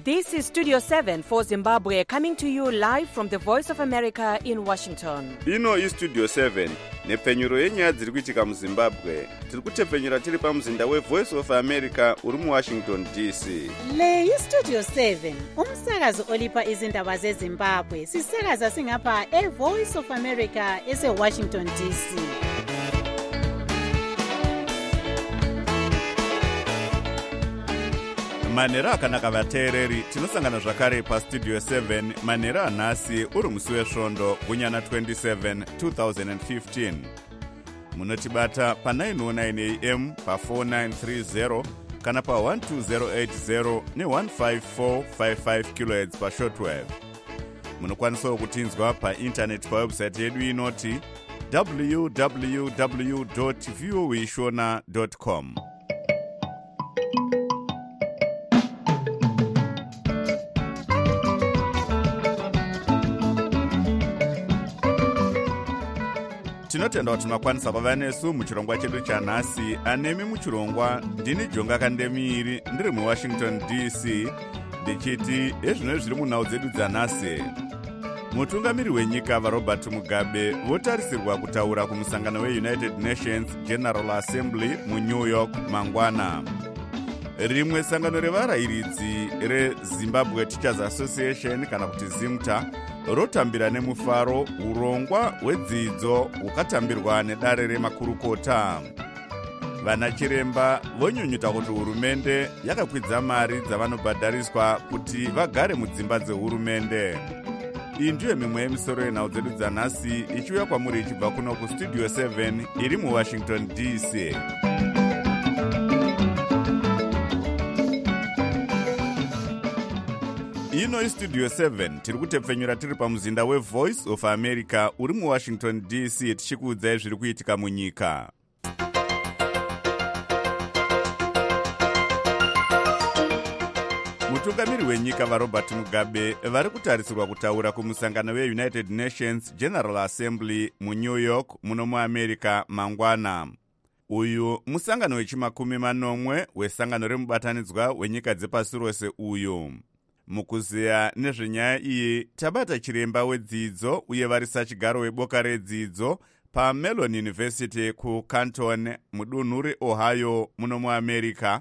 This is Studio 7 for Zimbabwe, coming to you live from the Voice of America in Washington. Ino is Studio 7, nepfenyuro yenyaya dziri kuitika muZimbabwe. Tiri kutepfenyura tiri pamuzinda weVoice of America uri muWashington DC. Le iStudio 7, umsakazo olipa izindaba zeZimbabwe. Sisakaza singapha eVoice of America eseWashington DC. Manhero akanaka vateereri, tinosangana zvakare paStudio 7 manhero anhasi uri musi wesvondo gunyana 27 2015. Munotibata pa909 AM pa4930 kana pa12080 ne15455 kHz pashortwave. Munokwanisawo kutinzwa paintaneti pawebsite yedu inoti www.voashona.com. Tinotenda kuti makwanisa kuva nesu muchirongwa chedu chanhasi. Anemi muchirongwa ndini Jonga Kandemiiri ndiri muWashington DC ndichiti ezvino zviri munhau dzedu dzanhasi. Mutungamiri wenyika vaRobert Mugabe votarisirwa kutaura kumusangano weUnited Nations General Assembly muNew York mangwana. Rimwe sangano revarayiridzi reZimbabwe Teachers Association kana kuti ZIMTA rotambira nemufaro urongwa hwedzidzo hukatambirwa nedare remakurukota. Vanachiremba vonyunyuta kuti hurumende yakakwidza mari dzavanobhadhariswa kuti vagare mudzimba dzehurumende. Iyi ndiyo mimwe yemisoro yenhau dzedu dzanhasi ichiuya kwamuri ichibva kuno kuStudio 7 iri muWashington DC. Ino iStudio 7 tiri kutepfenyura tiri pamuzinda weVoice of America uri muWashington DC tichikuudzai zviri kuitika munyika. Mutungamiri wenyika vaRobert Mugabe vari kutarisirwa kutaura kumusangano weUnited Nations General Assembly muNew York muno muAmerica mangwana. Uyu musangano wechimakumbi wesangano remubatanidzwa wenyika dzepasi rose uyu. Mukuziya nezvenyaya iyi tabata chiremba wedzidzo uye varisachigaro weboka redzidzo paMellon University kuCanton mudunhu reOhio muno muAmerica,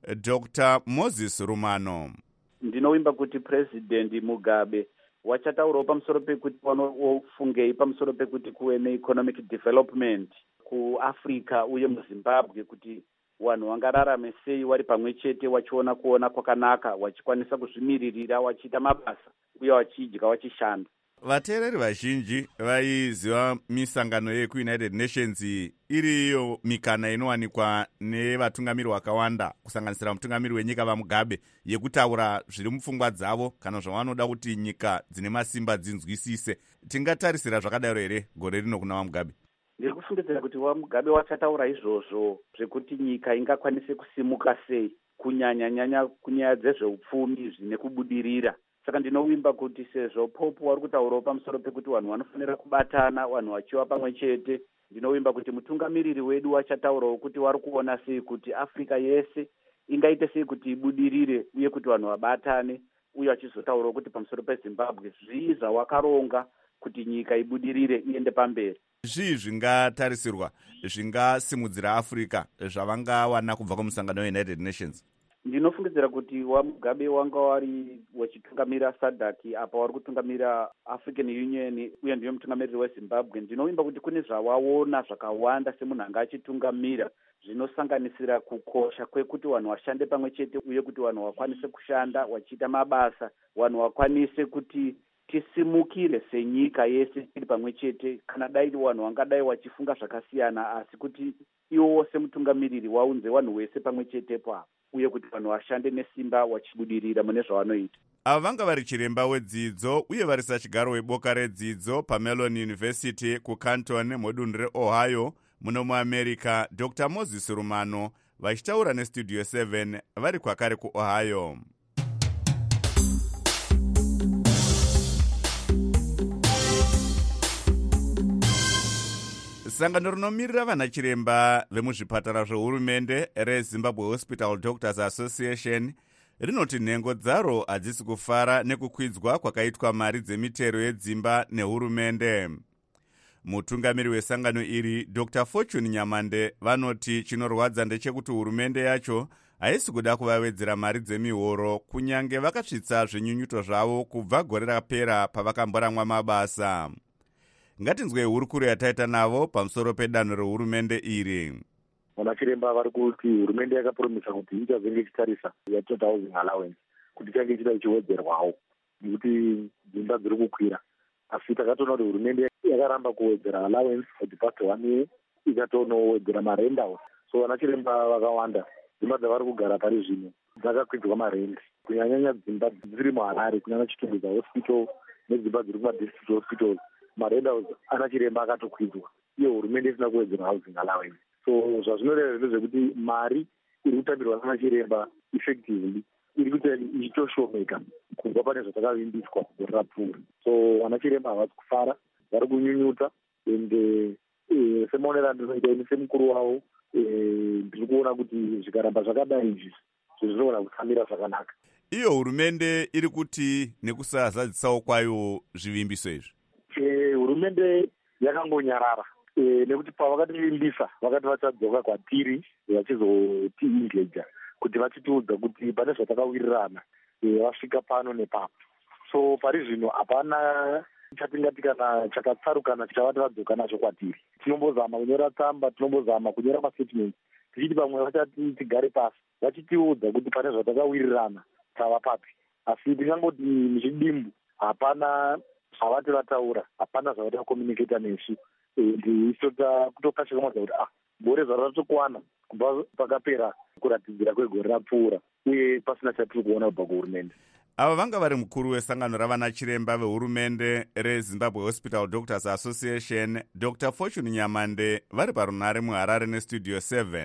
Dr. Moses Rumano. Ndinovimba kuti President Mugabe wachataurawo pamusoro pekuti vanofungei pamusoro pekuti kuve neeconomic development kuAfrica uye muZimbabwe, kuti vanhu vangararame sei vari pamwe chete vachiona kuona kwakanaka, vachikwanisa kuzvimiririra, vachiita mabasa uye vachidya vachishanda. Vateereri vazhinji vaiziva misangano yekuUnited Nations iriyo mikana inowanikwa nevatungamiri vakawanda kusanganisira mutungamiri wenyika vaMugabe yekutaura zviri mupfungwa dzavo kana zvavanoda kuti nyika dzine masimba dzinzwisise. Tingatarisira zvakadaro here gore rino kuna vaMugabe? Ndiri kufungidzira kuti vaMugabe vachataura izvozvo zvekuti nyika ingakwanise kusimuka sei, kunyanya kunyaya dzezveupfumi zvine kubudirira. Saka ndinovimba kuti sezvo Pope vari kutaurawo pamusoro pekuti vanhu vanofanira kubatana, vanhu vachiva pamwe chete, ndinovimba kuti mutungamiriri wedu wachataurawo kuti vari kuona sei kuti Afrika yese ingaite sei kuti ibudirire uye kuti vanhu vabatane, uye vachizotaurawo kuti pamusoro peZimbabwe zvii zvawakaronga kuti nyika ibudirire iende pamberi. Zvii zvingatarisirwa zvingasimudzira Afrika zvavangawana kubva kumusangano weUnited Nations? Ndinofungidzira kuti vaMugabe wanga vari wachitungamira SADC apa vari kutungamira African Union uye ndiyo mutungamiriri weZimbabwe. Ndinovimba kuti kune zvavaona zvakawanda semunhu anga achitungamira zvinosanganisira kukosha kwekuti vanhu vashande pamwe chete uye kuti vanhu vakwanise kushanda vachiita mabasa, vanhu vakwanise kuti tisimukire senyika yese tiri pamwe chete, kana dai vanhu vangadai vachifunga zvakasiyana, asi kuti iwo wose mutungamiriri waunze vanhu vese pamwe chete pa uye kuti vanhu vashande nesimba vachibudirira mune zvavanoita. Ava vanga vari chiremba wedzidzo uye varisachigaro weboka redzidzo paMellon University kuCanton mudunhu reOhio muno muAmerica, Dr. Moses Rumano vachitaura neStudio 7 vari kwakare kuOhio. Sangano rinomirira vanachiremba vemuzvipatara zvehurumende reZimbabwe Hospital Doctors Association rinoti nhengo dzaro hadzisi kufara nekukwidzwa kwakaitwa mari dzemitero yedzimba nehurumende. Mutungamiri wesangano iri Dr. Fortune Nyamande vanoti chinorwadza ndechekuti hurumende yacho haisi kuda kuvawedzera mari dzemihoro kunyange vakasvitsa zvinyunyuto zvavo kubva gore rapera pavakamboramwa mabasa. Ngatinzwei hurukuro yataita navo pamusoro pedanho rehurumende iri. Vanachiremba vari kuti hurumende yakapromisa kuti ichazenge ichitarisa ya housing allowance kuti change ichida ichiwedzerwawo nekuti dzimba dziri kukwira. Asi takatoona kuti hurumende yakaramba kuwedzera allowance for the past 1 year ikatonowedzera marent house. So vanachiremba vakawanda dzimba dzavari kugara pari zvino dzakakwidzwa marent, kunyanyanya dzimba dziri muHarare kunyanya Chitumbudza hospital nedzimba dziri kumadistrict hospitals. Marent house anachiremba akatokwidzwa, iyo hurumende isina kuwedzera housing allowance. So zvazvinoreva ndezvekuti mari iri kutambirwa nanachiremba effectively iri kuita ichitoshomeka kubva pane zvatakavimbiswa gore rapfuura. So vanachiremba havasi kufara, vari kunyunyuta, ende semaonero andinoita ini semukuru wavo ndiri kuona kuti zvikaramba zvakadai izvi zvinogona kufambira zvakanaka. Iyo hurumende iri kuti nekusazadzisawo kwayo zvivimbiso izvi. Hurumende yakangonyarara nekuti pavakativimbisa vakati vachadzoka kwatiri vachizotiengedza kuti vachitiudza kuti pane zvatakawirirana vasvika pano nepapo. So pari zvino hapana chatingati kana chakatsarukana chavati vadzoka nacho kwatiri. Tinombozama kunyora tsamba, tinombozama kunyora mastatements tichiti pamwe vachati tigare pasi vachitiudza kuti pane zvatakawirirana tava papi. Asi tingangoti muchidimbu hapana zvavati vataura, hapana zvavati vakomunicata nesu. Kutokashikamadza kuti gore zvaro ratokwana kubva pakapera kuratidzira kwegore rapfuura uye pasina chatiri kuona kubva kuhurumende. Ava vanga vari mukuru wesangano ravanachiremba vehurumende reZimbabwe Hospital Doctors Association Dr. Fortune Nyamande vari parunare muHarare nestudio 7.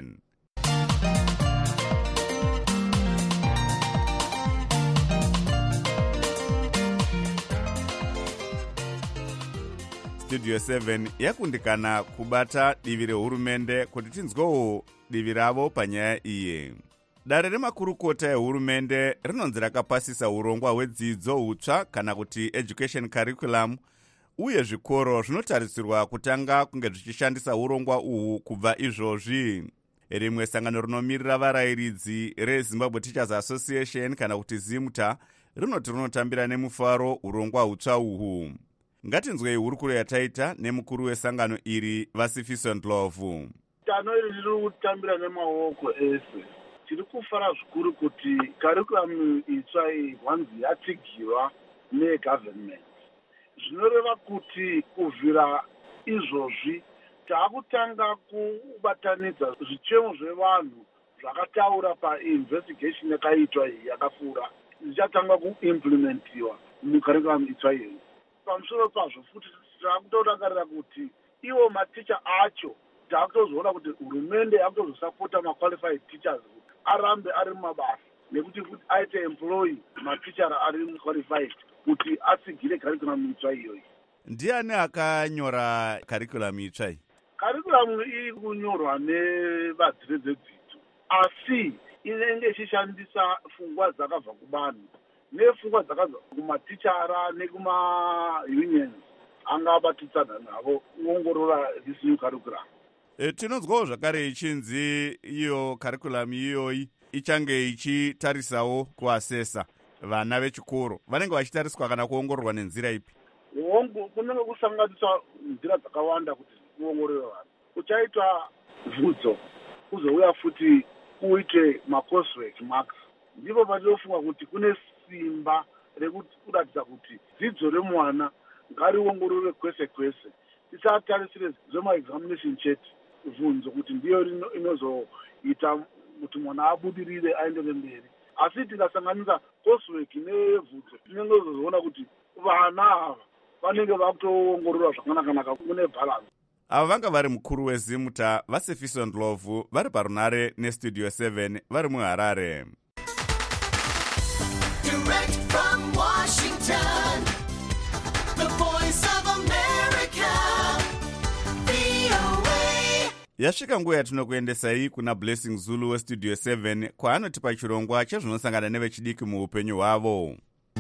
Studio 7 yakundikana kubata divi rehurumende kuti tinzwewo divi ravo panyaya iyi. Dare remakurukota ehurumende rinonzi rakapasisa urongwa hwedzidzo hutsva kana kuti education curriculum, uye zvikoro zvinotarisirwa kutanga kunge zvichishandisa urongwa uhu kubva izvozvi. Rimwe sangano rinomirira varayiridzi reZimbabwe Teachers Association kana kuti ZIMTA rinoti rinotambira nemufaro urongwa hutsva uhu. Ngatinzwei hurukuro yataita nemukuru wesangano iri Vasifiso Ndlovu. Tanho iri riri kutambira nemaoko ese. Tiri kufara zvikuru kuti curriculum itsva iyi wanzi yatsigirwa negovernment. Zvinoreva kuti kubvira izvozvi taakutanga kubatanidza zvichemo zvevanhu zvakataura painvestigation yakaitwa iyi yakapfuura zvichatanga kuimplementiwa mucurriculum itsva iyi. Pamusoro pazvo futi taakutorangarira kuti iwo maticha acho taakutozoona kuti hurumende yakutozosapota maqualified teachers kuti arambe ari mumabasa nekuti kuti aite employ matichara ari qualified kuti atsigire curriculum itsva iyoyi. Ndiani akanyora curriculum itsva iyi? Curriculum iri kunyorwa nevadziri dzedzidzo, asi inenge ichishandisa pfungwa dzakabva kuvanhu nepfungwa dzakabva kumatichara nekuma-unions angabatisana navo kuongorora this new curriculum. Tinonzwawo zvakare ichinzi iyo curriculum iyoyi ichange ichitarisawo kuasesa vana vechikoro. Vanenge vachitariswa kana kuongororwa nenzira ipi? Kunenge kusanganiswa nzira dzakawanda kuti kuongorore vanhu. Kuchaitwa bvunzo, kuzouya futi kuite ma-coursework marks. Ndipo patinofunga kuti kune simba rekuratidza kuti dzidzo remwana ngariongorore kwese kwese. Tisatarisire zvema-examination chete bvunzo kuti ndiyo inozoita kuti mwana abudirire aendere mberi. Asi tikasanganisa coursework nebvunzo tinenge tozoona kuti vana ava vanenge vakutoongorora zvakanaka kune balance. Ava vanga vari mukuru weZIMTA Vasifiso Ndlovu vari parunare nestudio 7 vari muHarare. Direct from Washington, the voice of America, VOA. Yasvika nguva yatinokuendesai kuna Blessing Zulu westudio 7 kwaanotipa chirongwa chezvinosangana nevechidiki muupenyu hwavo.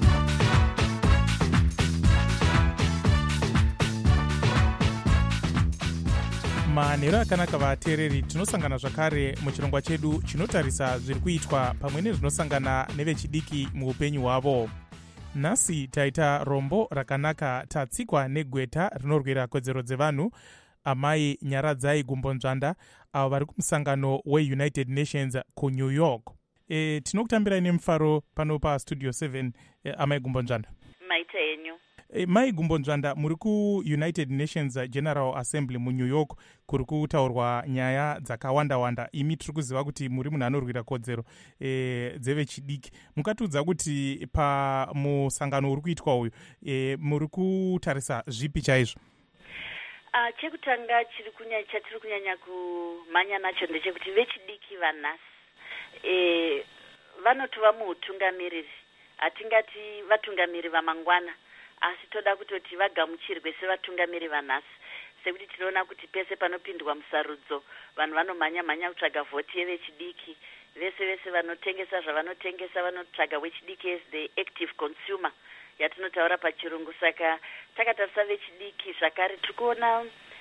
manhero akanaka vateereri, tinosangana zvakare muchirongwa chedu chinotarisa zviri kuitwa pamwe nezvinosangana nevechidiki muupenyu hwavo. Nhasi taita rombo rakanaka tatsikwa negweta rinorwira kodzero dzevanhu amai Nyaradzai Gumbonzvanda avo vari kumusangano weUnited Nations kuNew York. Tinokutambirai nemufaro pano pastudio 7. Amai Gumbonzvanda. Maita henyu. Mai Gumbonzvanda, muri kuUnited Nations General Assembly muNew York, kuri kutaurwa nyaya dzakawanda-wanda. Imi tiri kuziva kuti muri munhu anorwira kodzero dzevechidiki. Mukatiudza kuti pamusangano uri kuitwa uyu muri kutarisa zvipi chaizvo? Chekutanga chatiri kunyanya kumhanya nacho ndechekuti vechidiki vanhasi vanotova muutungamiriri. Hatingati vatungamiri vamangwana, asi toda kutoti vagamuchirwe sevatungamiri vanhasi. Sekuti tinoona kuti pese panopindwa musarudzo vanhu vanomhanya kutsvaga vhoti yevechidiki. Vese vanotengesa zvavanotengesa vanotsvaga wechidiki as the active consumer yatinotaura pachirungu. Saka takatarisa vechidiki zvakare tiri kuona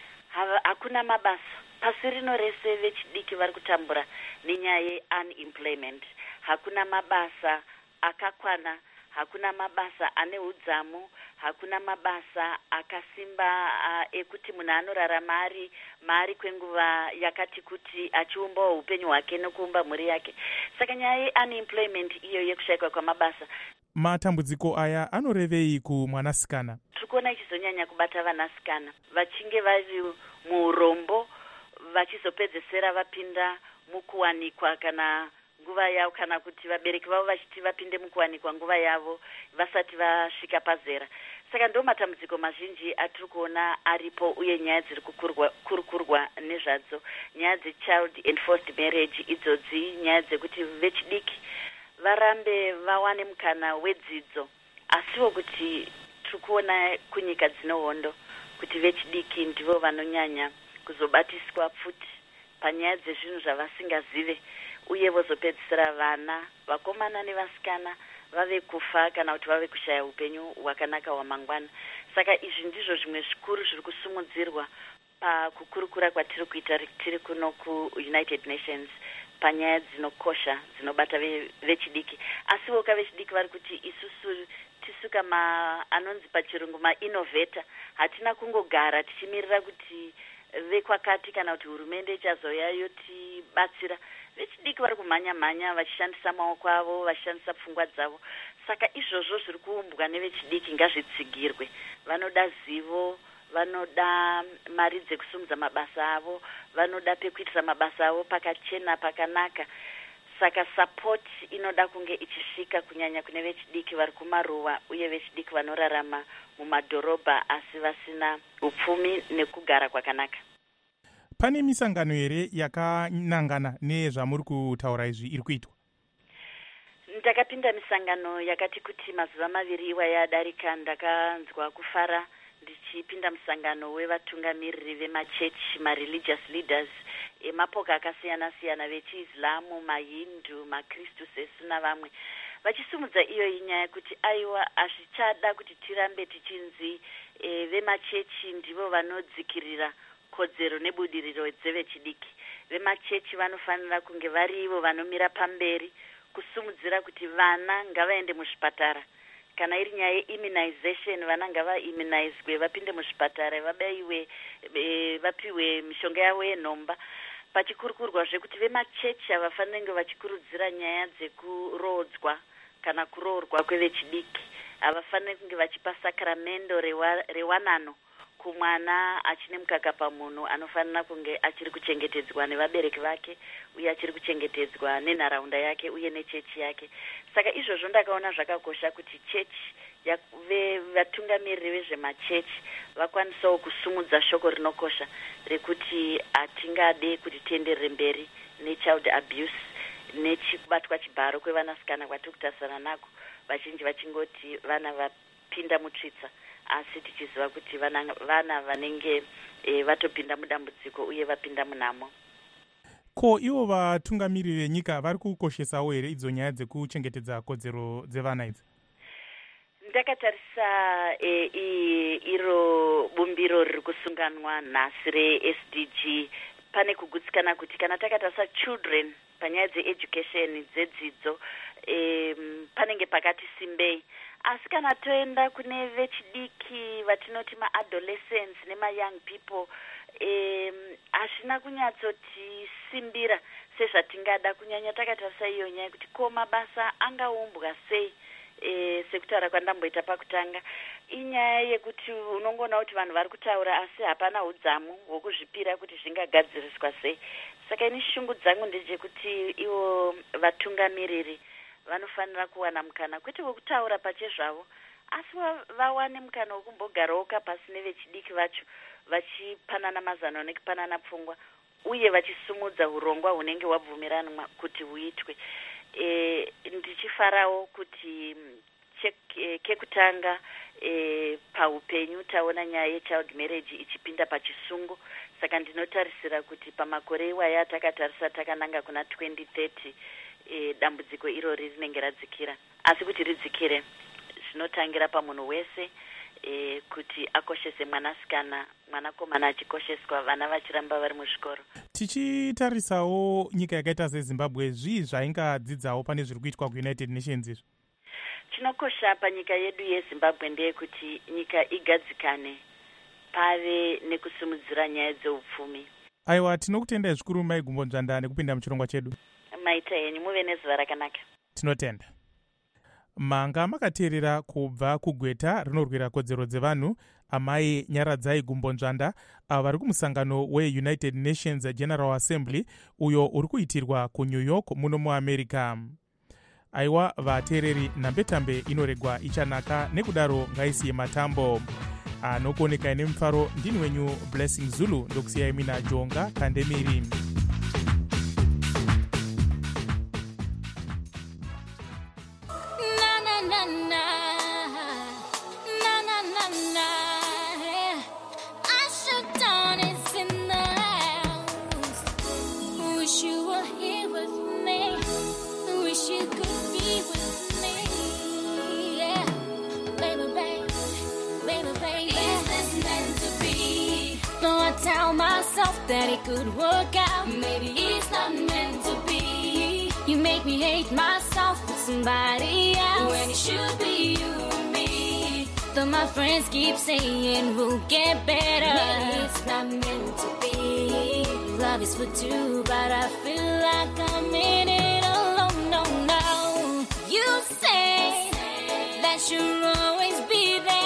hakuna mabasa. Pasi rino rese vechidiki vari kutambura nenyaya ye-unemployment. Hakuna mabasa akakwana, hakuna mabasa ane udzamu, hakuna mabasa akasimba ekuti munhu anorarama ari kwenguva yakati kuti achiumbawo upenyu hwake nokuumba mhuri yake. Saka nyaya ye-unemployment iyo yekushayikwa kwamabasa. Matambudziko aya anorevei kumwanasikana? Tiri kuona ichizonyanya kubata vanasikana vachinge vari muurombo, vachizopedzesera vapinda mukuwanikwa kana nguva yavo, kana kuti vabereki vavo vachiti vapinde mukuwanikwa nguva yavo vasati vasvika pazera. Saka ndo matambudziko mazhinji atiri kuona aripo, uye nyaya dziri kukurukurwa nezvadzo, nyaya dzechild enforced marriage. Idzodzi nyaya dzekuti vechidiki varambe vawane mukana wedzidzo, asiwo kuti tiri kuona kunyika dzinohondo kuti vechidiki ndivo vanonyanya kuzobatiswa futi panyaya dzezvinhu zvavasingazive, uye vozopedzisira vana vakomana nevasikana vave kufa kana kuti vave kushaya upenyu hwakanaka hwamangwana. Saka izvi ndizvo zvimwe zvikuru zviri kusumudzirwa pakukurukura kwatiri kuita tiri kuno kuUnited Nations panyaya dzinokosha dzinobata vechidiki. Asiwo vechidiki vari kuti isusu tisuka anonzi pachirungu ma-innovator. Hatina kungogara tichimirira kuti vekwakati kana kuti hurumende ichazouya yotibatsira. Vechidiki vari kumhanya vachishandisa maoko avo, vachishandisa pfungwa dzavo. Saka izvozvo zviri kuumbwa nevechidiki ngazvitsigirwe. Vanoda zivo, vanoda mari dzekusumudza mabasa avo, vanoda pekuitira mabasa avo pakachena pakanaka. Saka support inoda kunge ichisvika kunyanya kune vechidiki vari kumaruwa, uye vechidiki vanorarama mumadhorobha asi vasina upfumi nekugara kwakanaka. Pane misangano here yakanangana nezvamuri kutaura izvi iri kuitwa? Ndakapinda misangano yakati kuti mazuva maviri yadarika. Ndakanzwa kufara ndichipinda musangano wevatungamiriri vemachechi, ma-religious leaders emapoka akasiyana-siyana, vechiislamu, mahindu, makristu sesu navamwe, vachisumudza iyo inyaya kuti aiwa hazvichada kuti tirambe tichinzi vemachechi ndivo vanodzikirira kodzero nebudiriro dzevechidiki. Vemachechi vanofanira kunge varivo vanomira pamberi kusumudzira kuti vana ngavaende muzvipatara. Kana iri nyaya ye-immunization, vana ngava-immunizwe, vapinde muzvipatara, vabaiwe, vapiwe mishonga yavo yenhomba. Pachikurukurwazve kuti vemachechi havafaniri kunge vachikurudzira nyaya dzekurodzwa kana kuroorwa kwevechidiki. Havafaniri kunge vachipa sakramendo rewanano kumwana achine mukaka pamunhu. Anofanira kunge achiri kuchengetedzwa nevabereki vake, uye achiri kuchengetedzwa nenharaunda yake uye nechechi yake. Saka izvozvo ndakaona zvakakosha kuti chechi, vatungamiriri vezvemachechi vakwanisawo kusumudza shoko rinokosha rekuti hatingade kuti tienderere mberi nechild abuse nechikubatwa chibharo kwevanasikana kwatiri kutarisana nako, vazhinji vachingoti vana vapinda mutsvitsa, asi tichiziva kuti vana vanenge vatopinda mudambudziko uye vapinda munhamo. Ko ivo vatungamiriri venyika vari kukoshesawo here idzo nyaya dzekuchengetedza kodzero dzevana idzi? Ndakatarisa iro bumbiro riri kusunganwa nhasi re-SDG, pane kugutsikana kuti kana takatarisa children panyaya dzeeducation dzedzidzo panenge pakati simbei, asi kana toenda kune vechidiki vatinoti maadolescents nemayoung people hazvina kunyatsoti simbira sezvatingada, kunyanya takatarisa iyo nyaya kuti ko mabasa angaumbwa sei. Sekutaura kwandamboita pakutanga inyaya yekuti unongoona kuti vanhu vari kutaura asi hapana udzamu hwokuzvipira kuti zvingagadziriswa sei. Saka ini shungu dzangu ndedzekuti ivo vatungamiriri vanofanira kuwana mukana kwete wekutaura pachezvavo, asi vawane mukana wekumbogarawo pasi nevechidiki vacho vachipanana mazano nekupanana pfungwa uye vachisumudza urongwa hunenge hwabvumiranwa kuti huitwe. Ndichifarawo kuti kekutanga paupenyu taona nyaya yechild marriage ichipinda pachisungo, saka ndinotarisira kuti pamakore iwaya takatarisa takananga kuna 2030 dambudziko irori rinenge radzikira, asi kuti ridzikire zvinotangira pamunhu wese kuti akoshese mwanasikana, mwanakomana achikosheswa, vana vachiramba vari muzvikoro. Tichitarisawo nyika yakaita seZimbabwe, zvii zvaingadzidzawo pane zviri kuitwa kuUnited Nations izvi? Chinokosha panyika yedu yeZimbabwe ndeyekuti nyika igadzikane, pave nekusumudzira nyaya dzeupfumi. Aiwa, tinokutendai zvikuru Mai Gumbonzvanda nekupinda muchirongwa chedu. Maita henyu, muve nezuva rakanaka. Tinotenda. Manga makateerera kubva kugweta rinorwira kodzero dzevanhu amai Nyaradzai Gumbonzvanda vari kumusangano weUnited Nations General Assembly uyo uri kuitirwa kuNew York muno muAmerica. Aiwa vateereri, nhambetambe inoregwa ichanaka, nekudaro ngaisiye matambo. Anokuoneka ine mufaro ndini wenyu Blessing Zulu, ndokusiyai mina Jonga Kandemiri. That it could work out. Maybe it's not meant to be. You make me hate myself with somebody else when it should be you and me. Though my friends keep saying we'll get better, maybe it's not meant to be. Love is for two, but I feel like I'm in it alone. No, no. You say that you'll always be there.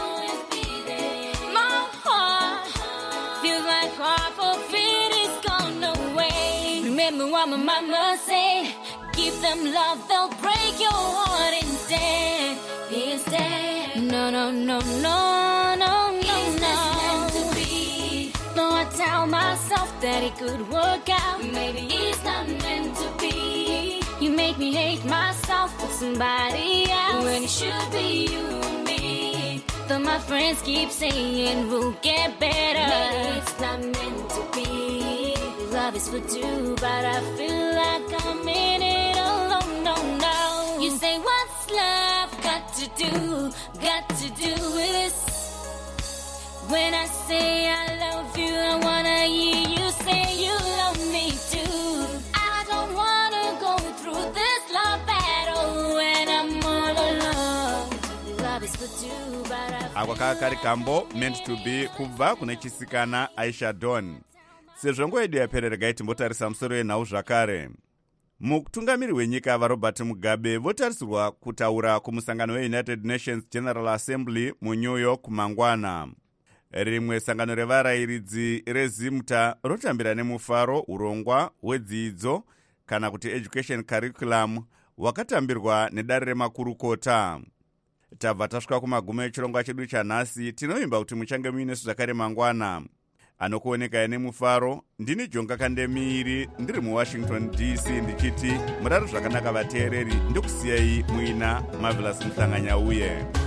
My heart feels like half of it is gone away. Remember what my mama said, give them love, they'll break your heart instead. No, no, no, no, no, no, no. To be. Though I tell myself that it could work out, maybe it's not meant to be. You make me hate myself with somebody else when it should be you and me. Though my friends keep saying we'll get better, maybe it's not meant to be. Love is for two, but I feel like I'm in it alone. No, no. You say what's love got to do with this? When I say I love you, I wanna hear you say you love me too. I don't wanna go through this love battle when I'm all alone. Love is for two, but I ako kakari kambo meant to be kubva kune chisikana Aisha Dawn. Sezvo nguva yedu yapera, regai timbotarisa musoro wenhau zvakare. Mutungamiri wenyika vaRobert Mugabe votarisirwa kutaura kumusangano weUnited Nations General Assembly muNew York mangwana. Rimwe sangano revarayiridzi rezimta rotambira nemufaro urongwa hwedzidzo kana kuti education curriculum wakatambirwa nedare remakurukota. Tabva tasvika kumagumo echirongwa chedu chanhasi. Tinovimba kuti muchange muinesu zvakare mangwana. Anokuoneka nemufaro ndini Jonga Kandemiri, ndiri muWashington DC, ndichiti murari zvakanaka vateereri, ndokusiyai muina Marvelous Mhlanganyauye.